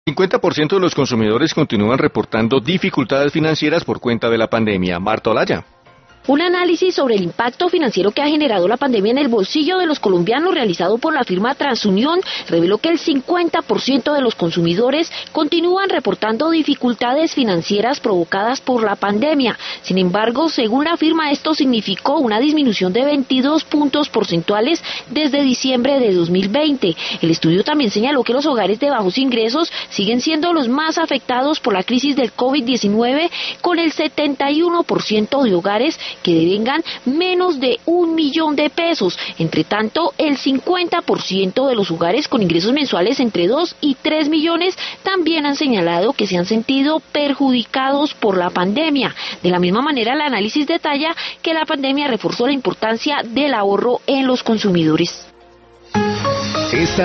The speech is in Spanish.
50% de los consumidores continúan reportando dificultades financieras por cuenta de la pandemia. Marta Olaya. Un análisis sobre el impacto financiero que ha generado la pandemia en el bolsillo de los colombianos realizado por la firma Transunión reveló que el 50% de los consumidores continúan reportando dificultades financieras provocadas por la pandemia. Sin embargo, según la firma, esto significó una disminución de 22 puntos porcentuales desde diciembre de 2020. El estudio también señaló que los hogares de bajos ingresos siguen siendo los más afectados por la crisis del COVID-19, con el 71% de hogares que devengan menos de 1 millón de pesos. Entre tanto, el 50% de los hogares con ingresos mensuales entre 2 y 3 millones también han señalado que se han sentido perjudicados por la pandemia. De la misma manera, el análisis detalla que la pandemia reforzó la importancia del ahorro en los consumidores.